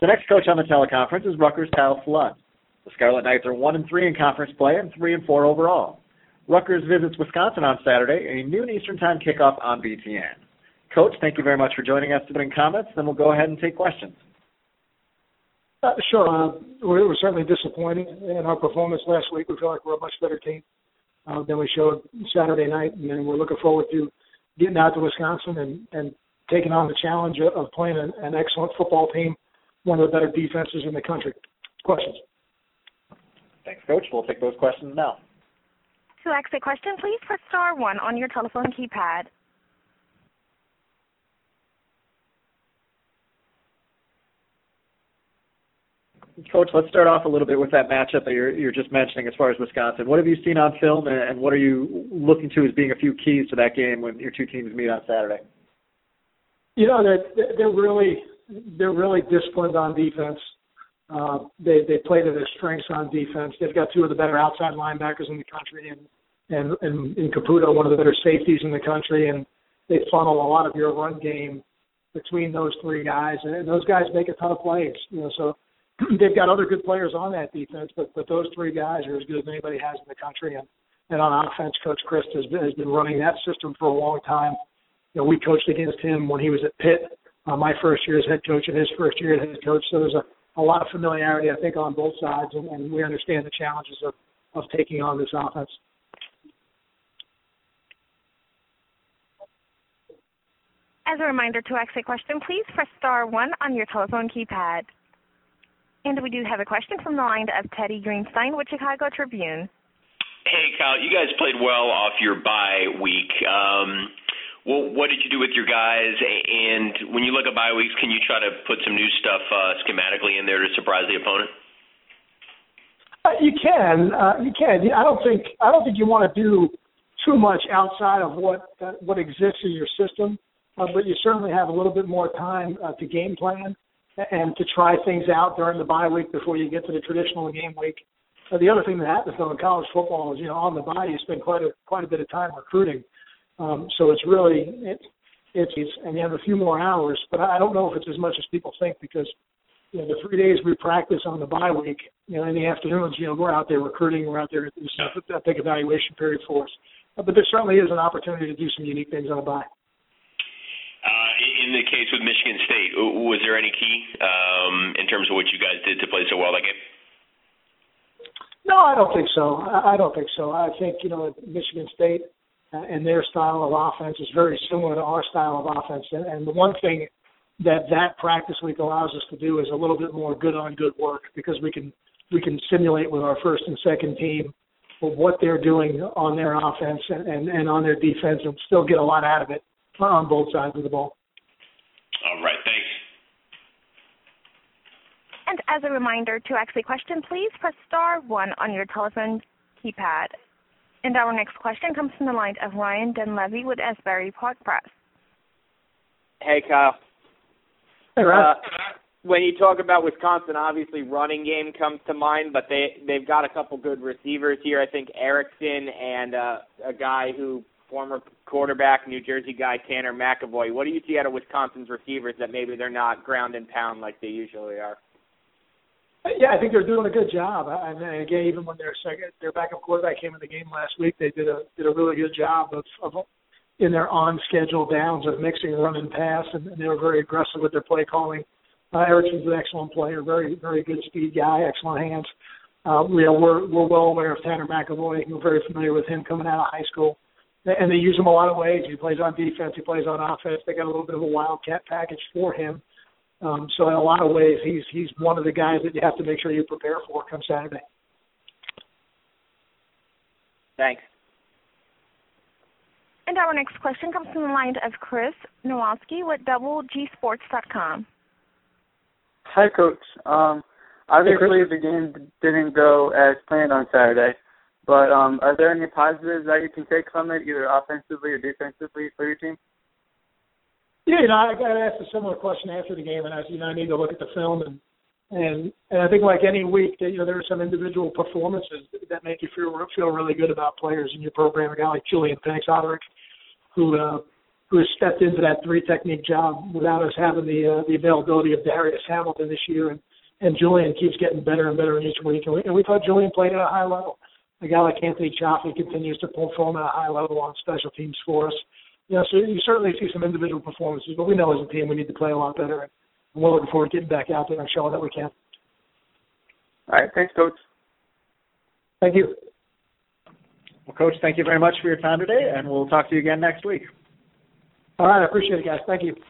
The next coach on the teleconference is Rutgers' Kyle Flood. The Scarlet Knights are 1-3 in conference play and 3-4 overall. Rutgers visits Wisconsin on Saturday, a noon Eastern Time kickoff on BTN. Coach, thank you very much for joining us today in comments. Then we'll go ahead and take questions. Sure. We were certainly disappointed in our performance last week. We feel like we're a much better team than we showed Saturday night, and we're looking forward to getting out to Wisconsin and taking on the challenge of playing an excellent football team, one of the better defenses in the country. Questions? Thanks, Coach. We'll take those questions now. To ask a question, please press star 1 on your telephone keypad. Coach, let's start off a little bit with that matchup that you're just mentioning as far as Wisconsin. What have you seen on film, and what are you looking to as being a few keys to that game when your two teams meet on Saturday? You know, they're really disciplined on defense. They play to their strengths on defense. They've got two of the better outside linebackers in the country, and in Caputo, one of the better safeties in the country, and they funnel a lot of your run game between those three guys, and those guys make a ton of plays. You know, so they've got other good players on that defense, but those three guys are as good as anybody has in the country. And on offense, Coach Christ has been running that system for a long time. You know, we coached against him when he was at Pitt, my first year as head coach and his first year as head coach. So there's a lot of familiarity, I think, on both sides, and we understand the challenges of taking on this offense. As a reminder, to ask a question, please press star 1 on your telephone keypad. And we do have a question from the line of Teddy Greenstein with Chicago Tribune. Hey, Kyle, you guys played well off your bye week. Well, what did you do with your guys? And when you look at bye weeks, can you try to put some new stuff schematically in there to surprise the opponent? You can. I don't think you want to do too much outside of what exists in your system, but you certainly have a little bit more time to game plan and to try things out during the bye week before you get to the traditional game week. The other thing that happens, though, in college football is, you know, on the bye you spend quite a bit of time recruiting. So it's really and you have a few more hours, but I don't know if it's as much as people think, because, you know, the 3 days we practice on the bye week, you know, in the afternoons, you know, we're out there recruiting, we're out there, it's a big evaluation period for us. But there certainly is an opportunity to do some unique things on the bye. In the case with Michigan State, was there any key in terms of what you guys did to play so well that game? No, I don't think so. I think, you know, Michigan State and their style of offense is very similar to our style of offense. And the one thing that practice week allows us to do is a little bit more good-on-good work, because we can simulate with our first and second team what they're doing on their offense and on their defense, and still get a lot out of it on both sides of the ball. All right, thanks. And as a reminder, to ask a question, please press star 1 on your telephone keypad. And our next question comes from the line of Ryan Dunleavy with Asbury Park Press. Hey, Kyle. Hey, Ryan. When you talk about Wisconsin, obviously running game comes to mind, but they've got a couple good receivers here. I think Erickson and a guy former quarterback, New Jersey guy, Tanner McAvoy. What do you see out of Wisconsin's receivers that maybe they're not ground and pound like they usually are? Yeah, I think they're doing a good job. And again, even when their backup quarterback came in the game last week, they did a really good job of in their on-schedule downs of mixing run and pass, and they were very aggressive with their play calling. Erickson's an excellent player, very, very good speed guy, excellent hands. We're well aware of Tanner McAvoy. We're very familiar with him coming out of high school. And they use him a lot of ways. He plays on defense. He plays on offense. They got a little bit of a wildcat package for him. So in a lot of ways, he's one of the guys that you have to make sure you prepare for come Saturday. Thanks. And our next question comes from the line of Chris Nowalski with DoubleGSports.com. Hi, Coach. Obviously, the game didn't go as planned on Saturday, but are there any positives that you can take from it, either offensively or defensively for your team? Yeah, I got asked a similar question after the game, and I need to look at the film, and I think like any week, there are some individual performances that make you feel really good about players in your program. A guy like Julian Panks-Oderick, who who has stepped into that 3-technique job without us having the availability of Darius Hamilton this year. And Julian keeps getting better and better each week. And we thought Julian played at a high level. A guy like Anthony Chaffee continues to perform at a high level on special teams for us. So you certainly see some individual performances, but we know as a team we need to play a lot better. And we're looking forward to getting back out there and showing that we can. All right. Thanks, Coach. Thank you. Well, Coach, thank you very much for your time today, and we'll talk to you again next week. All right. I appreciate it, guys. Thank you.